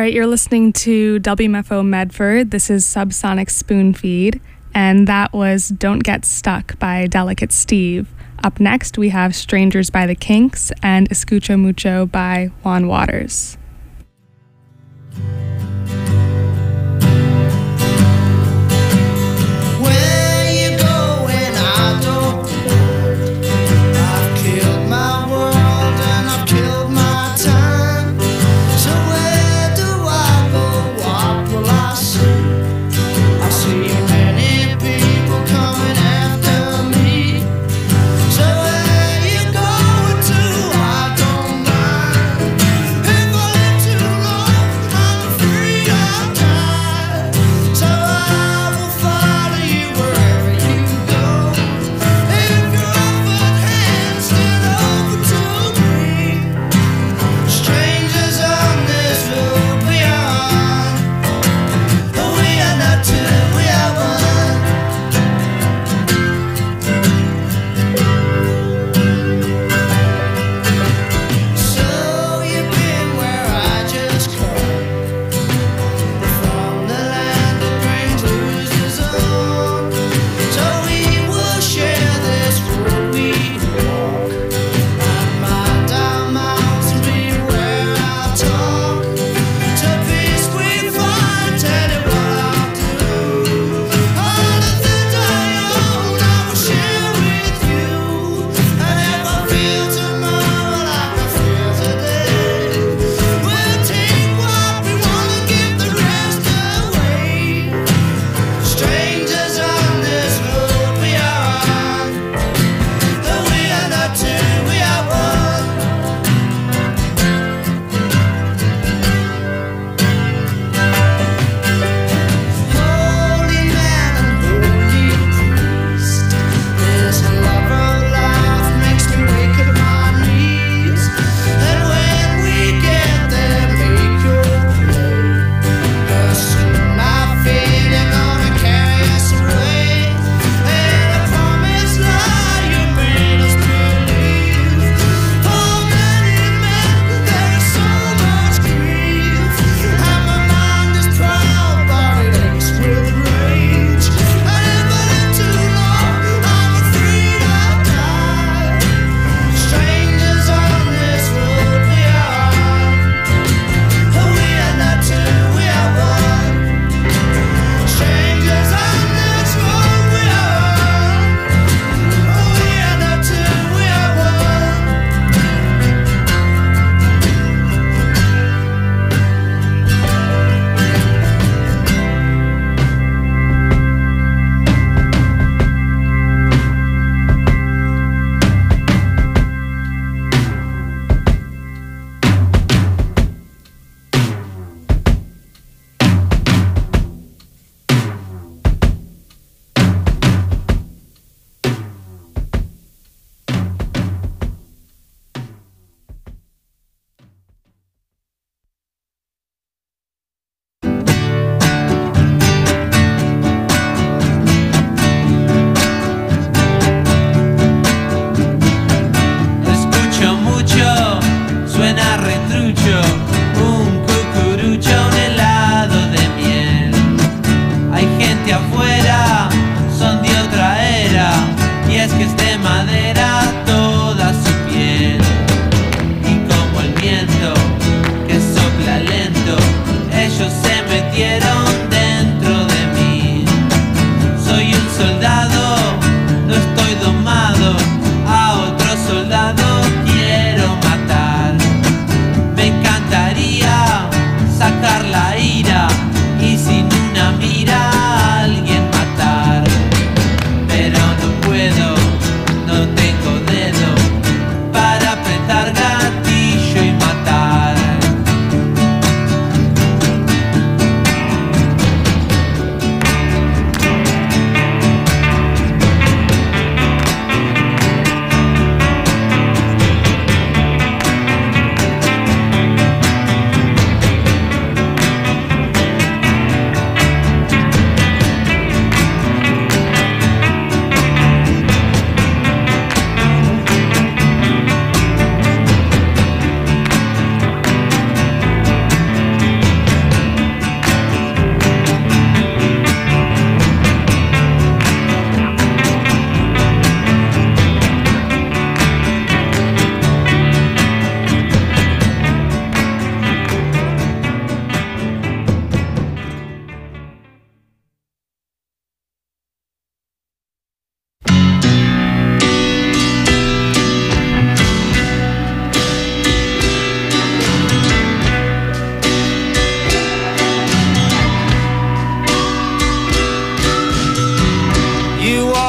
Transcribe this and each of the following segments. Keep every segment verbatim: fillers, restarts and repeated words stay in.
right, you're listening to W M F O Medford. This is Subsonic Spoon Feed, and that was Don't Get Stuck by Delicate Steve. Up next, we have Strangers by the Kinks and Escucho Mucho by Juan Waters. If I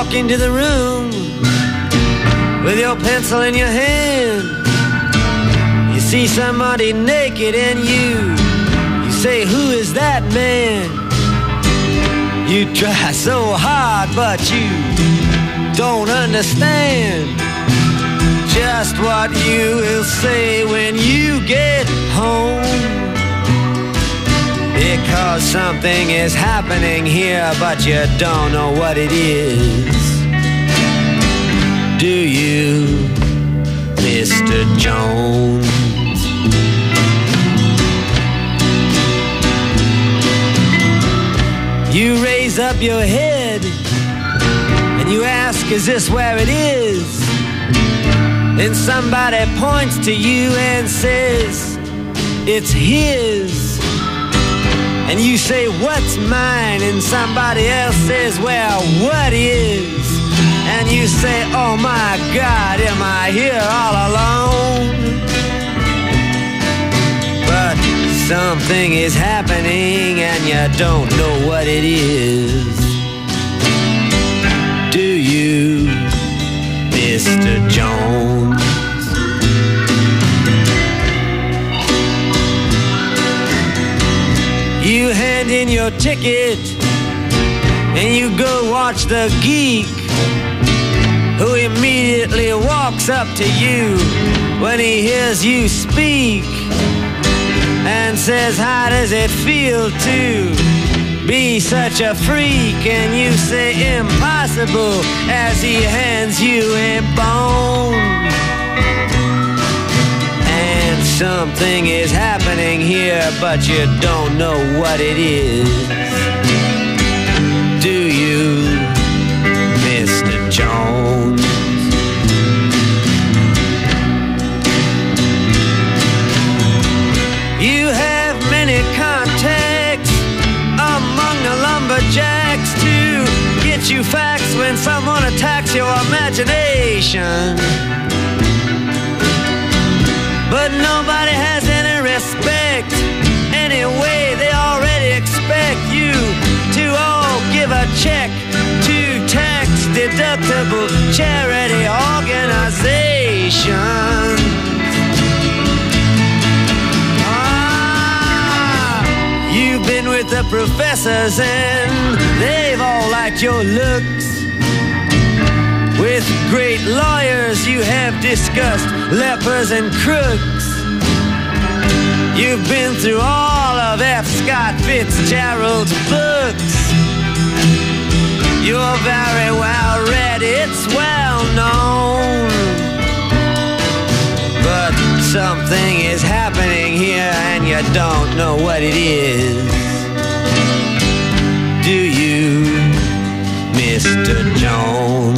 walk into the room with your pencil in your hand. You see somebody naked and you, you say, who is that man? You try so hard, but you don't understand just what you will say when you get home. Because something is happening here, but you don't know what it is. Do you, Mister Jones? You raise up your head and you ask, is this where it is? Then somebody points to you and says, it's his. And you say, what's mine? And somebody else says, well, what is? And you say, oh my God, am I here all alone? But something is happening and you don't know what it is. Do you, Mister Jones? You hand in your ticket and you go watch the geek, who immediately walks up to you when he hears you speak and says, how does it feel to be such a freak? And you say, impossible, as he hands you a bone. Something is happening here, but you don't know what it is. Do you, Mister Jones? You have many contacts among the lumberjacks to get you facts when someone attacks your imagination. But nobody has any respect. Anyway, they already expect you to all give a check to tax-deductible charity organization. Ah, you've been with the professors and they've all liked your looks. With great lawyers you have discussed lepers and crooks. You've been through all of F. Scott Fitzgerald's books. You're very well read, it's well known. But something is happening here and you don't know what it is. Do you, Mister Jones?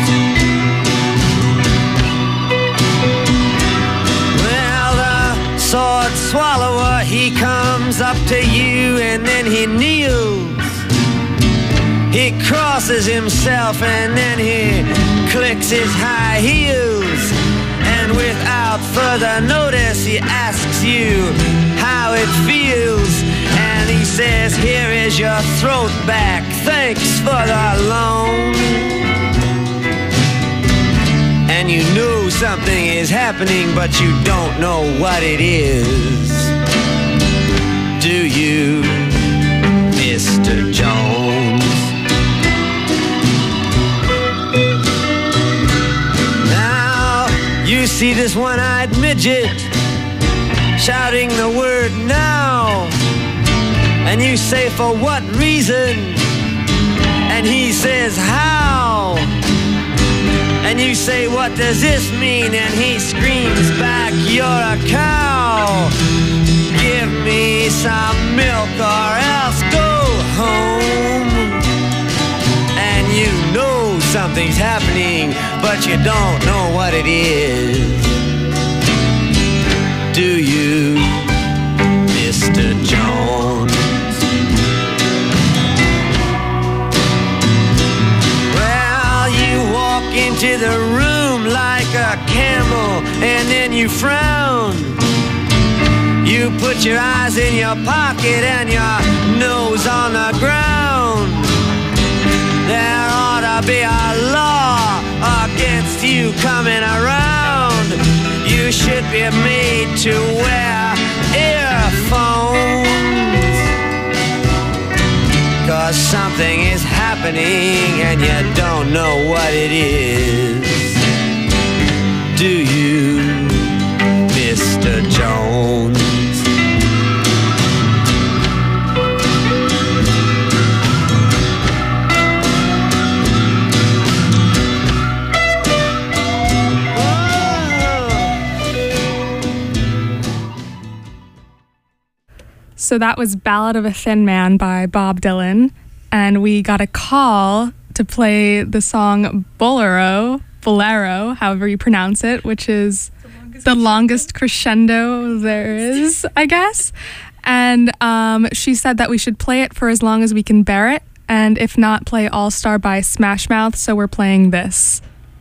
Sword swallower, he comes up to you and then he kneels. He crosses himself and then he clicks his high heels. And without further notice he asks you how it feels. And he says, here is your throat back, thanks for the loan. And you know something is happening, but you don't know what it is. Do you, Mister Jones? Now, you see this one-eyed midget shouting the word now. And you say, for what reason? And he says, how? And you say, what does this mean? And he screams back, you're a cow. Give me some milk or else go home. And you know something's happening, but you don't know what it is. Do you, Mister Jones? Into the room like a camel and then you frown. You put your eyes in your pocket and your nose on the ground. There ought to be a law against you coming around. You should be made to wear earphones, 'cause something is happening and you don't know what it is. Do you, Mister Jones? So that was Ballad of a Thin Man by Bob Dylan, and we got a call to play the song Bolero, Bolero, however you pronounce it, which is the longest, the longest crescendo there is, I guess. And um, she said that we should play it for as long as we can bear it, and if not, play All Star by Smash Mouth, so we're playing this.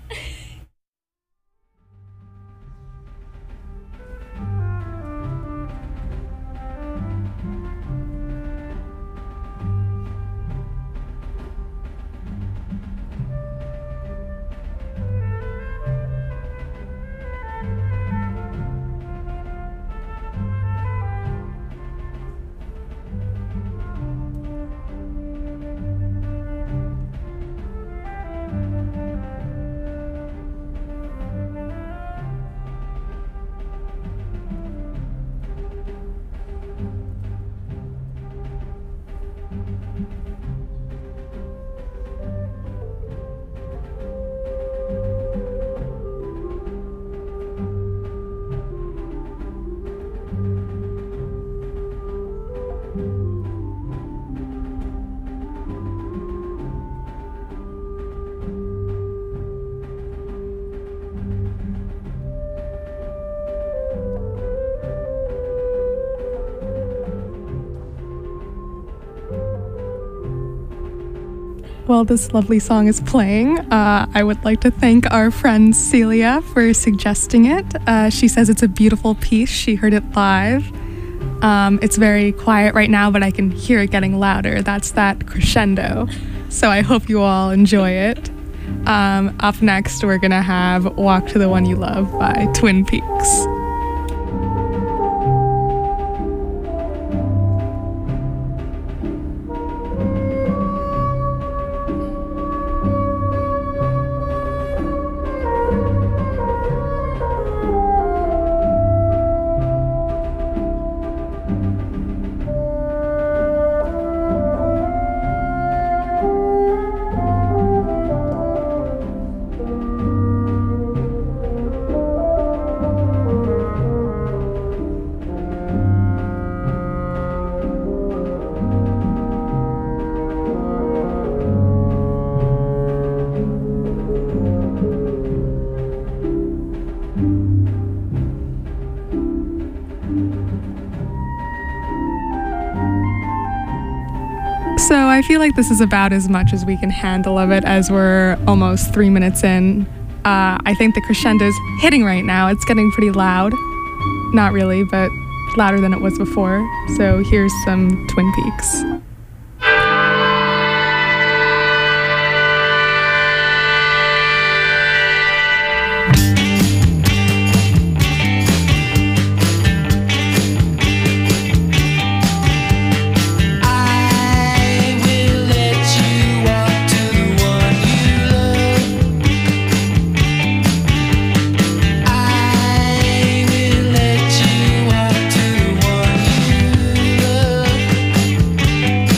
While this lovely song is playing, uh, I would like to thank our friend Celia for suggesting it. Uh, she says it's a beautiful piece. She heard it live. Um, it's very quiet right now, but I can hear it getting louder. That's that crescendo. So I hope you all enjoy it. Um, up next, we're going to have Walk to the One You Love by Twin Peaks. So I feel like this is about as much as we can handle of it, as we're almost three minutes in. Uh, I think the crescendo's hitting right now. It's getting pretty loud. Not really, but louder than it was before. So here's some Twin Peaks. I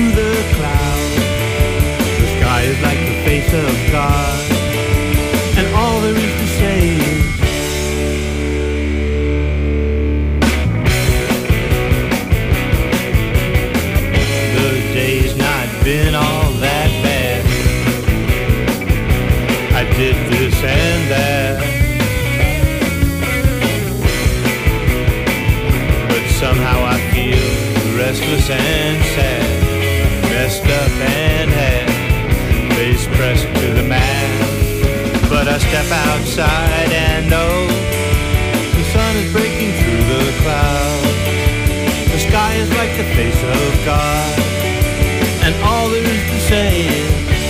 through the clouds. The sky is like the face of God, and all there is to say is the day's not been all that bad. I did this and that, but somehow I feel restless and sad, messed up and had face pressed to the mat. But I step outside and know the sun is breaking through the clouds. The sky is like the face of God, and all there is to say is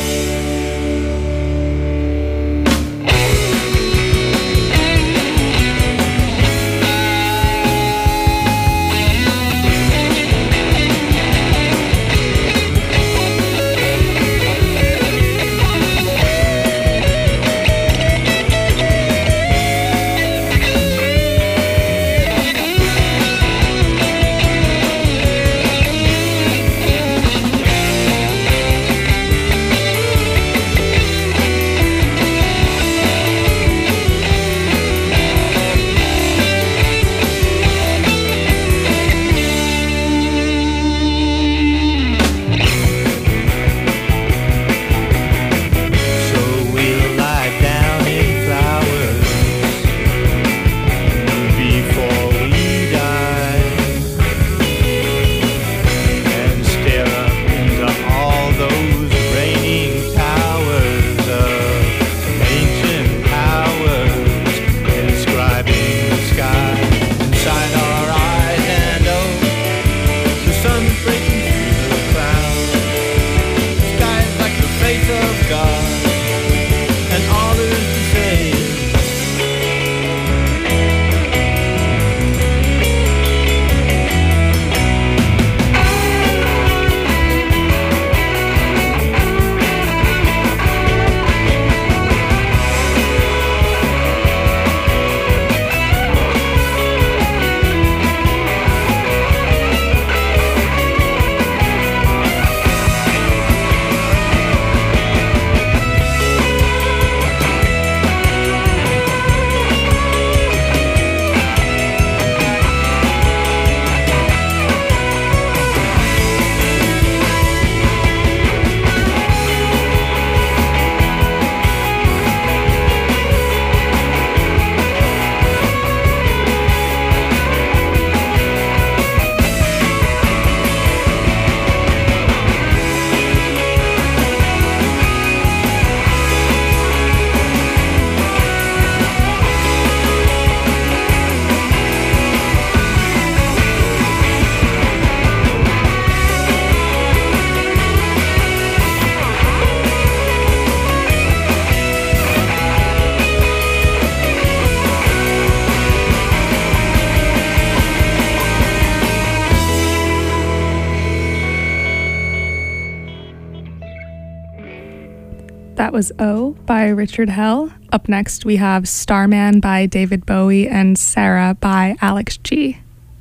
That was O by Richard Hell. Up next, we have Starman by David Bowie and Sarah by Alex G.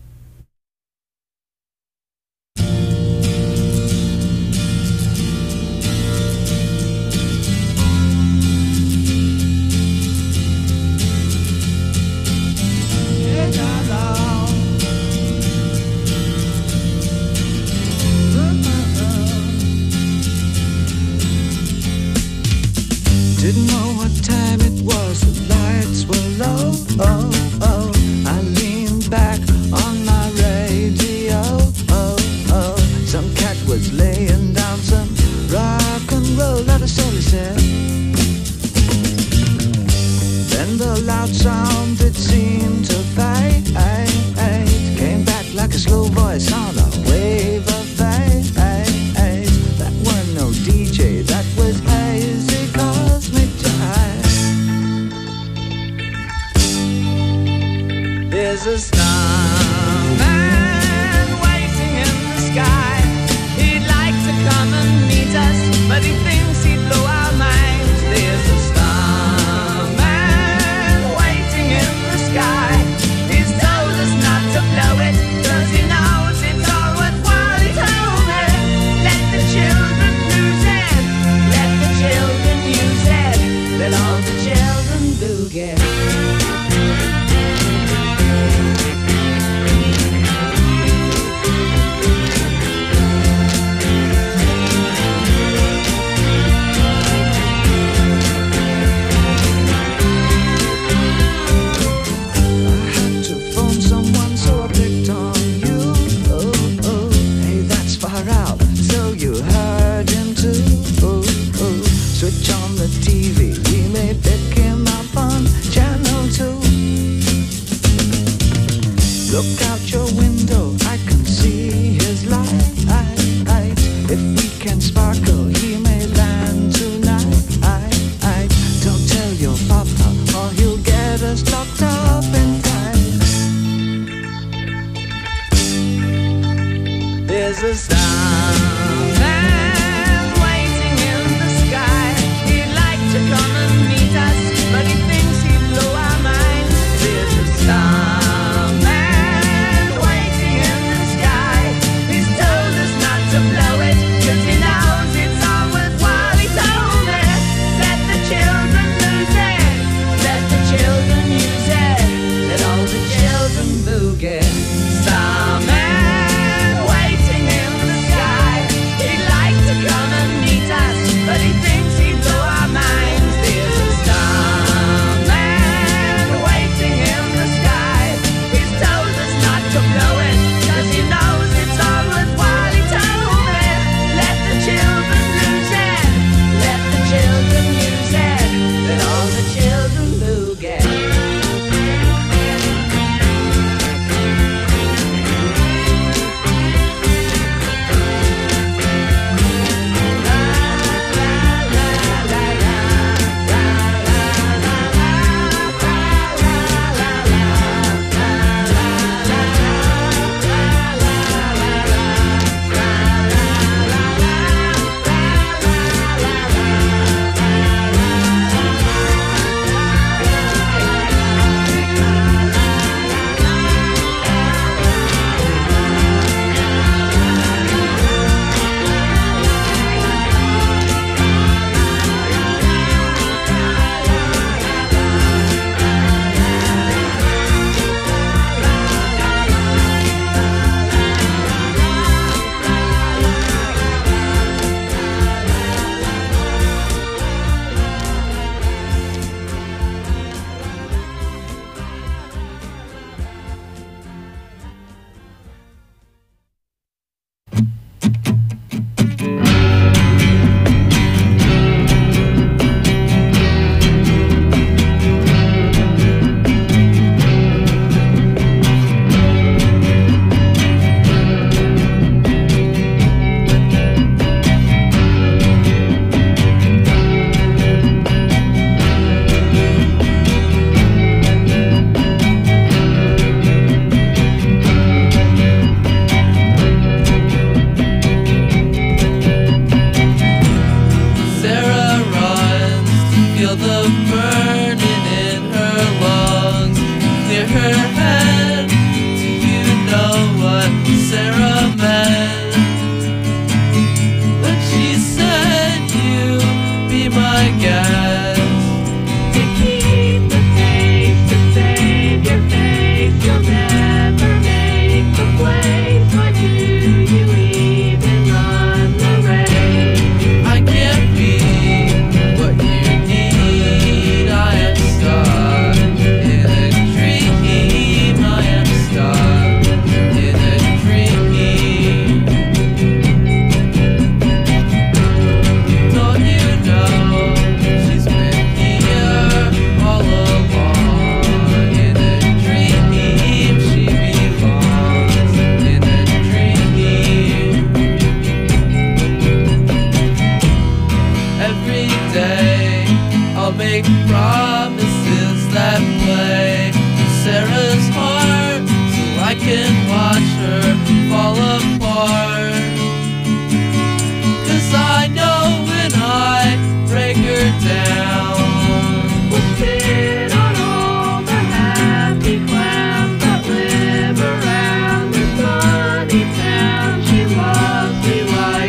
Didn't know what time it was, the lights were low, oh, oh. I leaned back on my radio, oh, oh. Some cat was laying down some rock and roll, not a soul he said. Then the loud sound, it seemed to fade, came back like a slow voice on a wave of fade. That weren't no D J, that was hazy cosmic jive. There's a starman waiting in the sky. He'd like to come and meet us, but he thinks he'd blow our minds. There's a starman waiting in the sky. He's told us not to blow it, 'cause he knows it's all worthwhile. He told me, let know you heard him too. Oh, oh. Switch on the T V, we may pick him up on channel two. Look out your window, I can see his light. If we can sparkle, he may land tonight. Don't tell your papa, or he'll get us locked up and tight. There's a starman waiting in the sky. He'd like to come and meet us, but he thinks he'd blow our minds. There's a starman waiting in the sky. He's told us not to blow it, 'cause he knows it's all worthwhile. He told me, let the children lose it, let the children use it, let all the children boogie. Starman waiting in the sky. He'd like to come and meet us, but he thinks he'd blow our minds. There's a starman waiting in the sky. He's told us not to blow it, 'cause he knows it's all worthwhile. He told me, let the children lose it, let the children use it, let all the children boogie.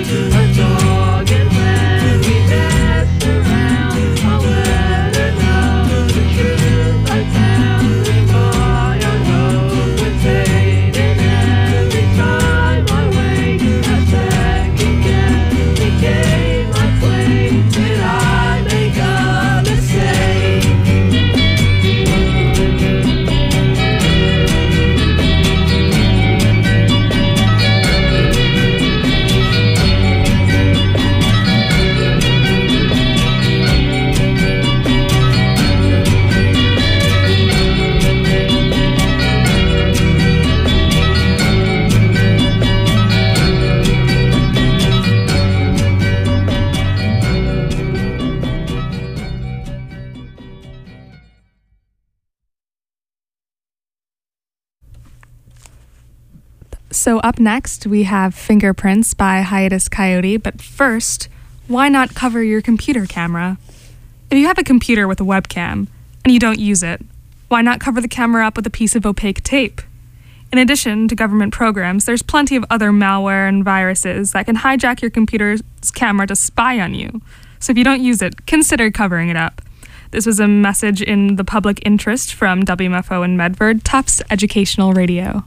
Dog, and when we dance around, I'll let her know. So up next, we have Fingerprints by Hiatus Coyote, but first, why not cover your computer camera? If you have a computer with a webcam and you don't use it, why not cover the camera up with a piece of opaque tape? In addition to government programs, there's plenty of other malware and viruses that can hijack your computer's camera to spy on you. So if you don't use it, consider covering it up. This was a message in the public interest from W M F O in Medford, Tufts Educational Radio.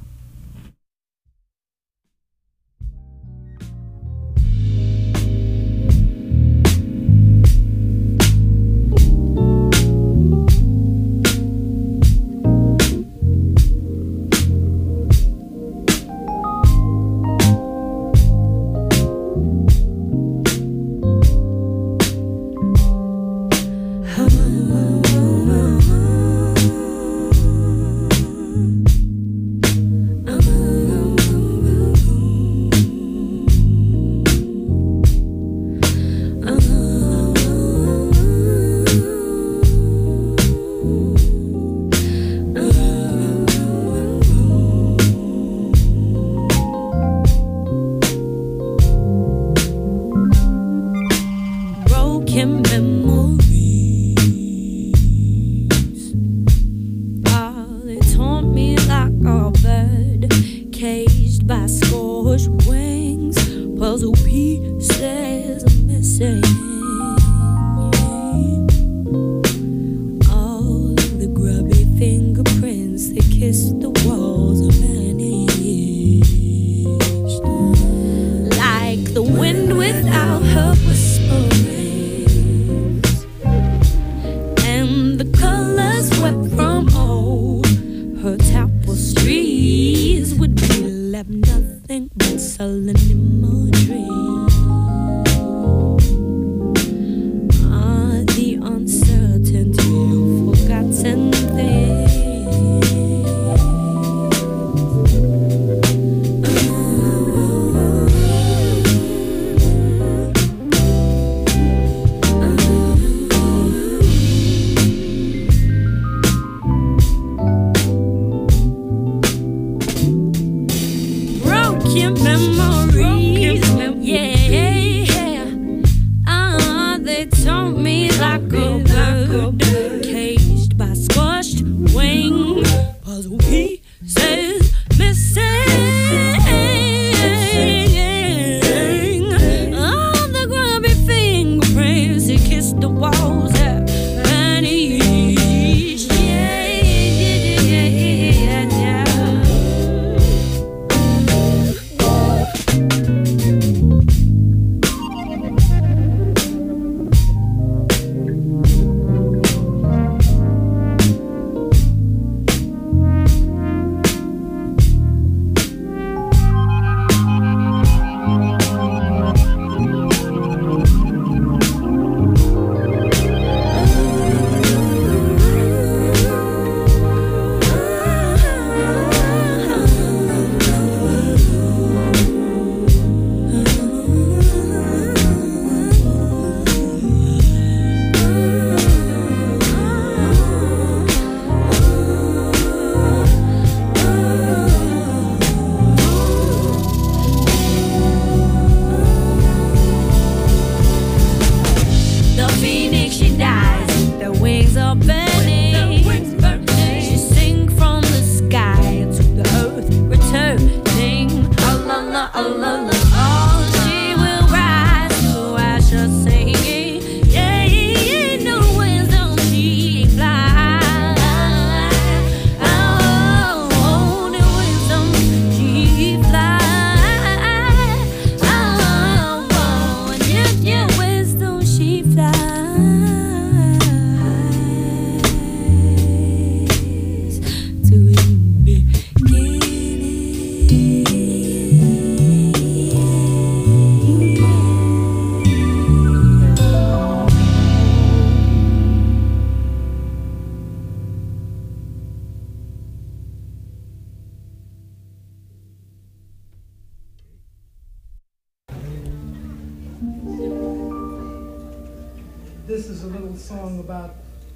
This is a little song about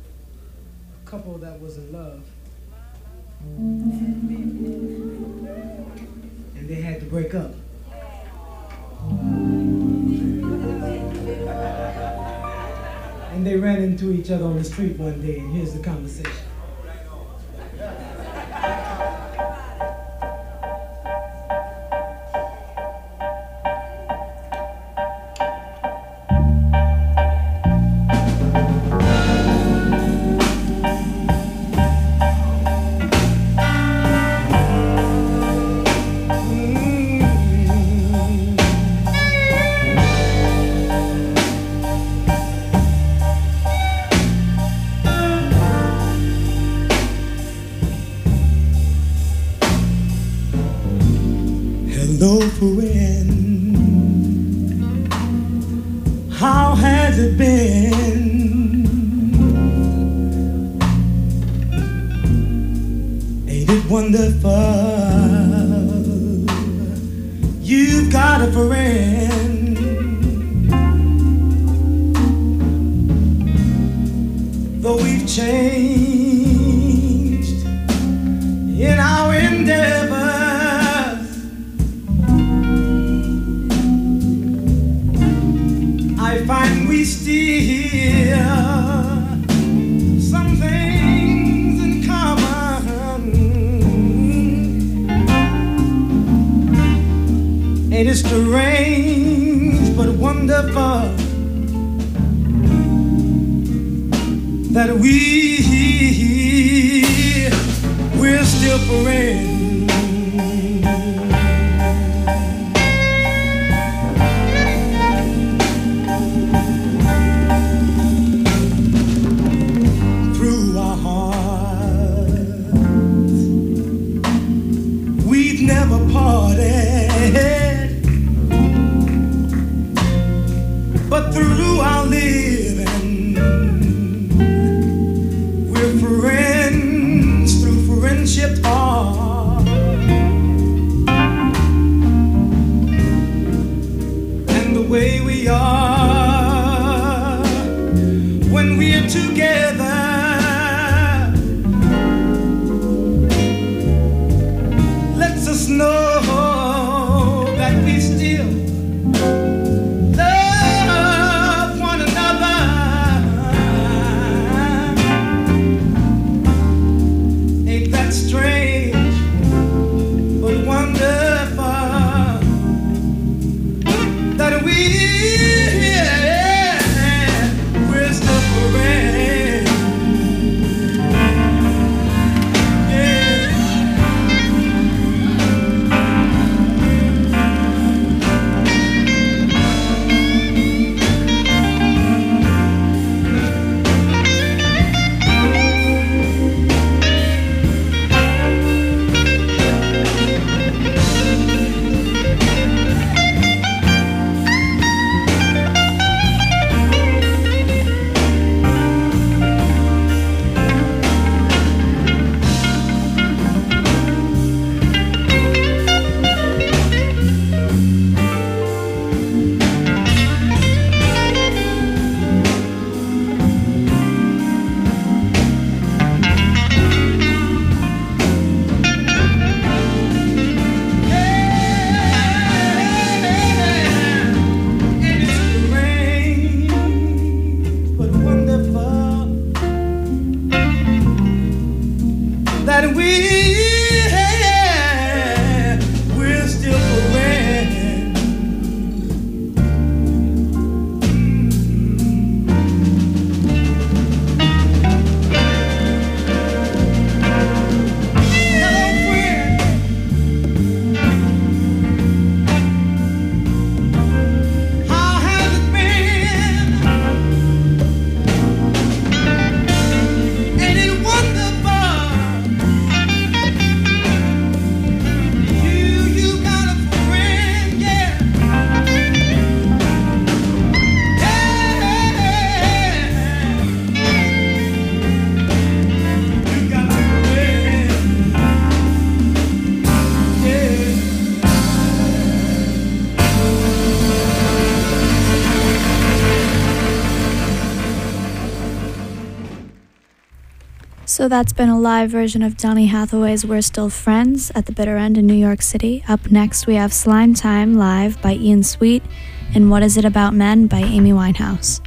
a couple that was in love. And they had to break up. And they ran into each other on the street one day, and here's the conversation. Hello, friend. How has it been? Ain't it wonderful? You've got a friend. Though we've changed in our endeavor, I find we still some things in common. Ain't it strange but wonderful that we we're still friends? Never parted, but through our living, we're friends through friendship heart. And the way we are when we're together know that we still love one another. Ain't that strange but wonderful that we we're still friends. Yeah. So that's been a live version of Donny Hathaway's We're Still Friends at the Bitter End in New York City. Up next, we have Slime Time live by Ian Sweet and What Is It About Men by Amy Winehouse.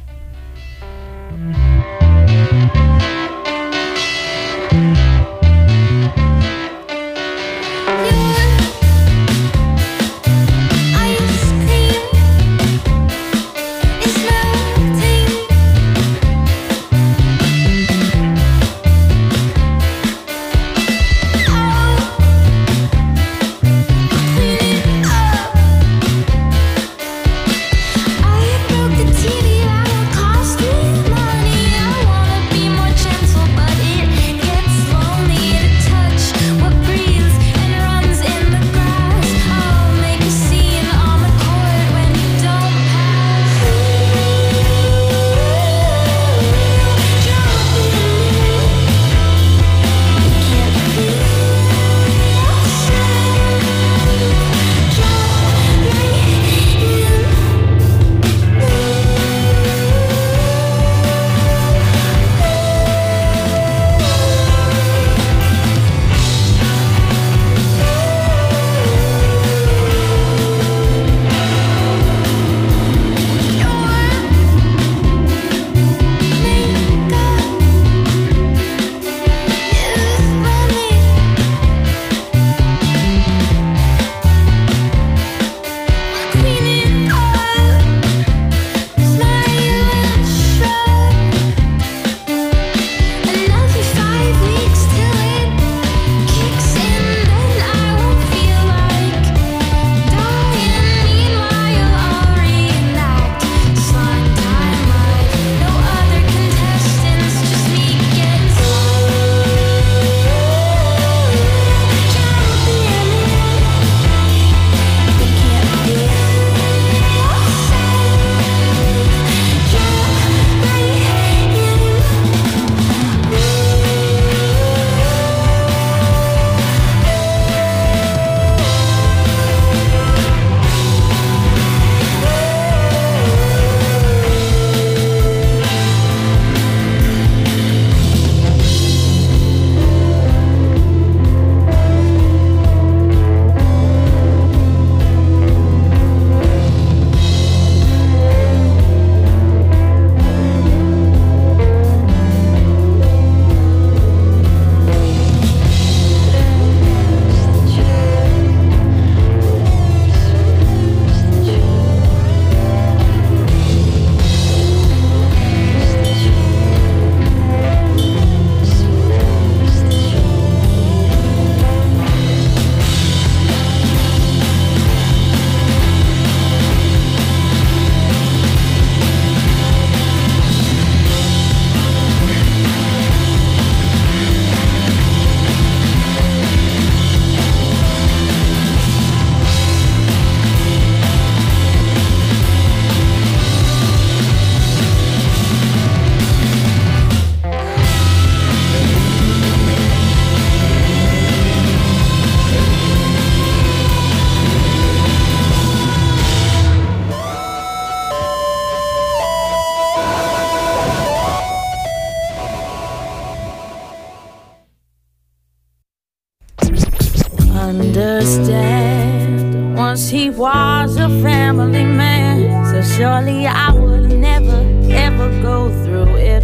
Understand, once he was a family man, so surely I would never, ever go through it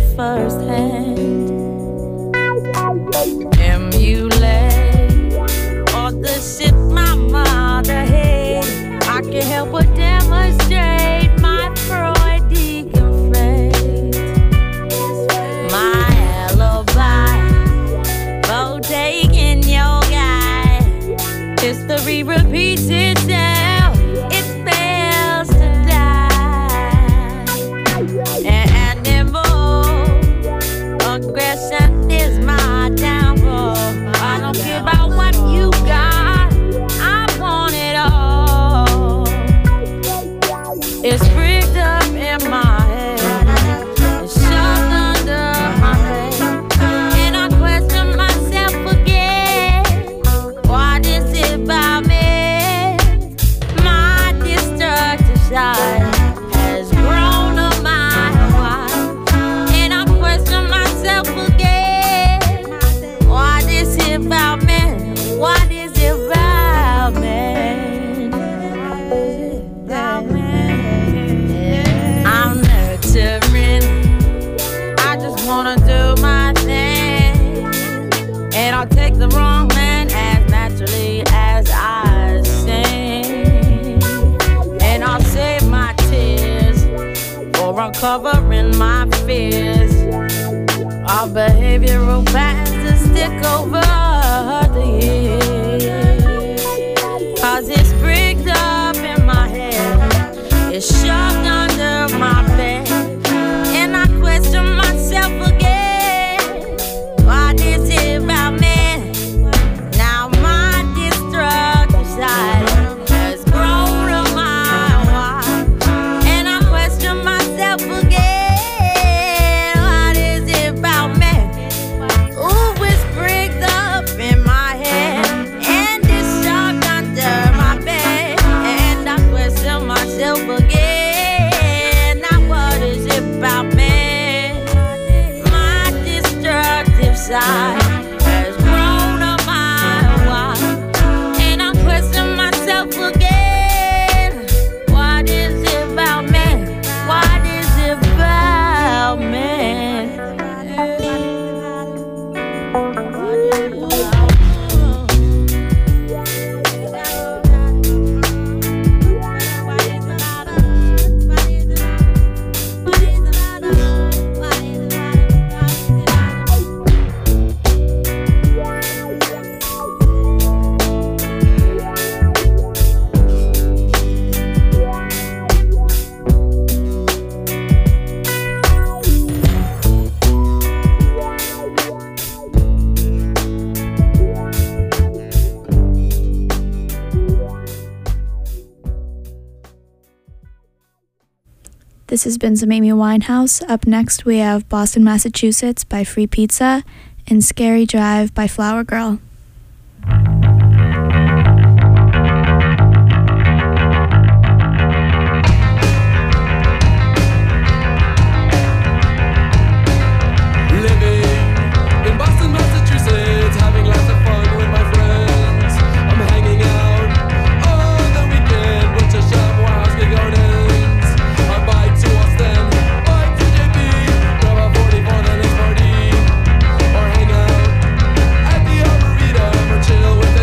firsthand. Emulate all the shit my mother had. I can't help but demonstrate my Freudian faith. My alibi for taking your guy. History repeats itself, it fails to die. And animal aggression is my downfall. I don't care about what you got, I want it all. It's rigged up in my head, it's shoved under my bed, and I question myself again. What is it about me? My destructive side has grown a mile wide, and I question myself again. uncovering my fears. Our behavioral patterns stick over the years. Cause it's bricked up in my head, it's shoved under my bed, and I question myself again. What is it about me? Now my destructive side has grown a mile wide, and I question myself again. What is it about me? Ooh, it's bricked up in my head, and it's shoved under my bed, and I question myself again. Now what is it about me? My destructive side has grown a mile wide, and I question myself again. What is it about me? What is it about me? This has been some Amy Winehouse. Up next, we have Boston, Massachusetts by Free Pizza and Scary Drive by Flower Girl. Chill with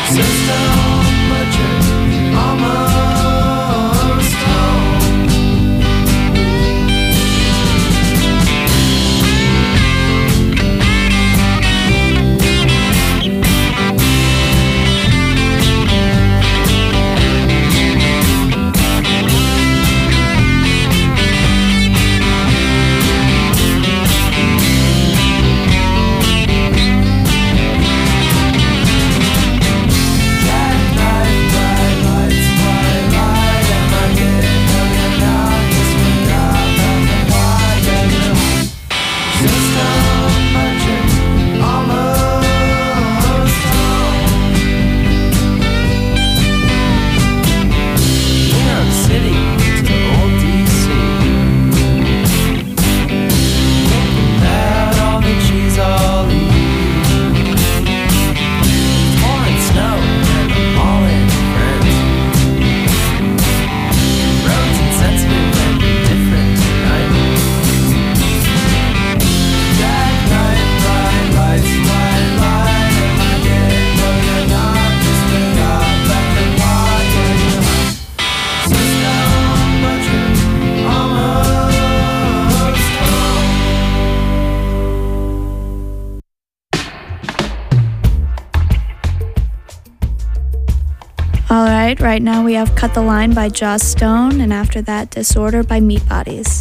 Alright, right now we have Cut the Line by Joss Stone, and after that, Disorder by Meat Bodies.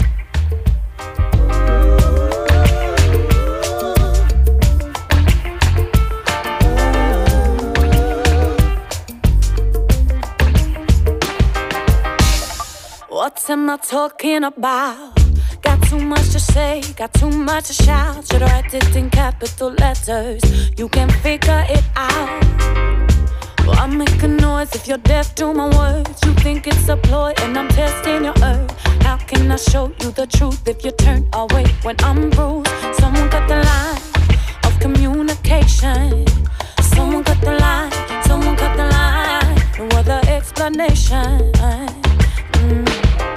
What am I talking about? Got too much to say, got too much to shout. Should write it in capital letters, you can figure it out. Well, I make a noise if you're deaf to my words. You think it's a ploy and I'm testing your earth. How can I show you the truth if you turn away when I'm bruised? Someone cut the line of communication. Someone cut the line, someone cut the line. No other explanation. mm.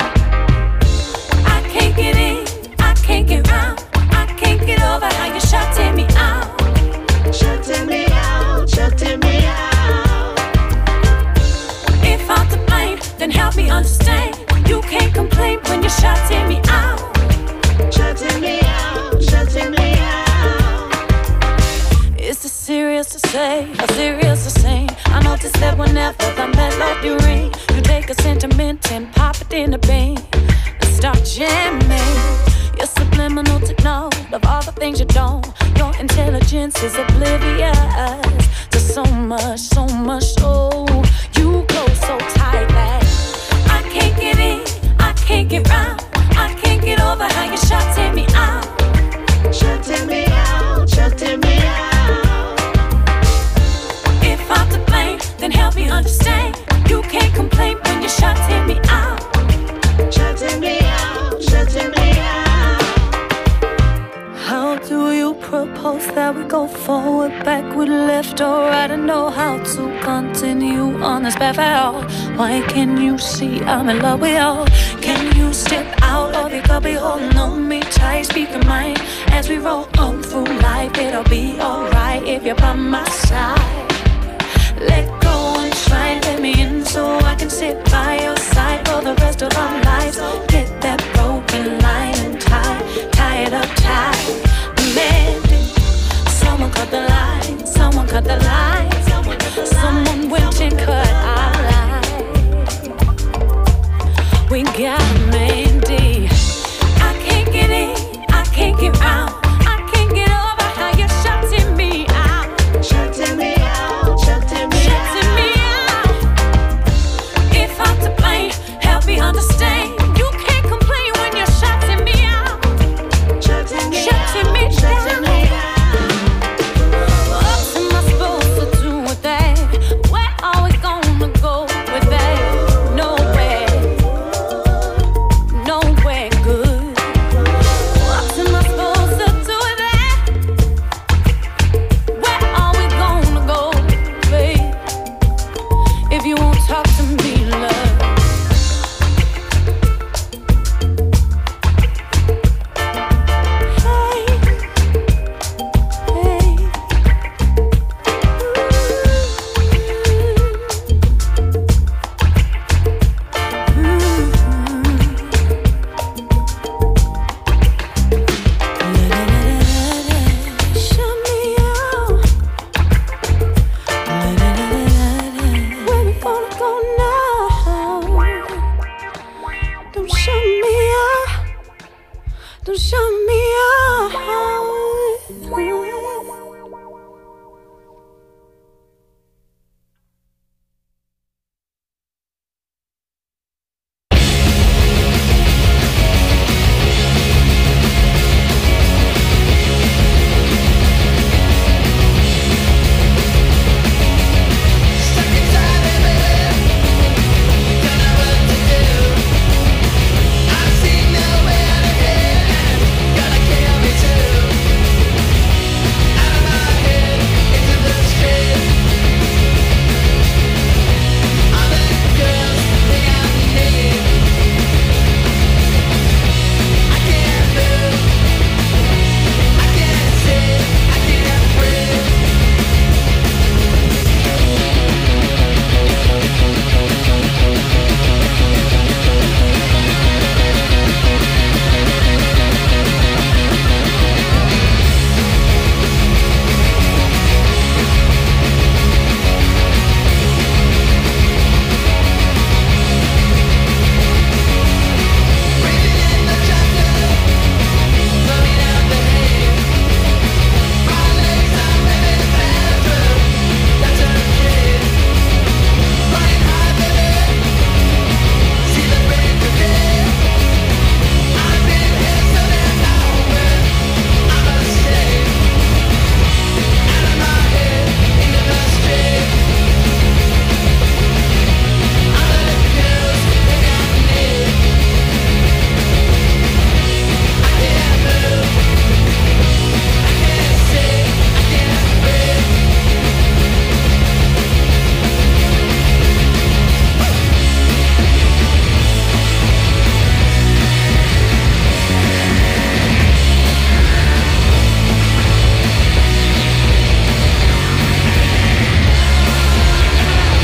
I can't get in, I can't get round. I can't get over how you shutting me out. Shutting me out, shutting me out. If I'm to blame, then help me understand. You can't complain when you're shutting me out. Shutting me out, shutting me out. Is this serious to say, or serious to sing? I notice that whenever the melody rings, you take a sentiment and pop it in the beat and start jamming. You're subliminal to know of all the things you don't. Your intelligence is oblivious to so much, so much so. You go so tight that I can't get in, I can't get round. I can't get over how you're shutting me out. Shutting me out, shutting me out. If I'm to blame, then help me understand. You can't complain when you're shutting me out. Shutting me out, shutting me out. How do you propose that we go forward, backward, left, or right? I don't know how to continue on this path at all. Why can't you see I'm in love with you? Can you step out of your cubby hole? Hold me tight, speak your mind. As we roll on through life, it'll be alright if you're by my side.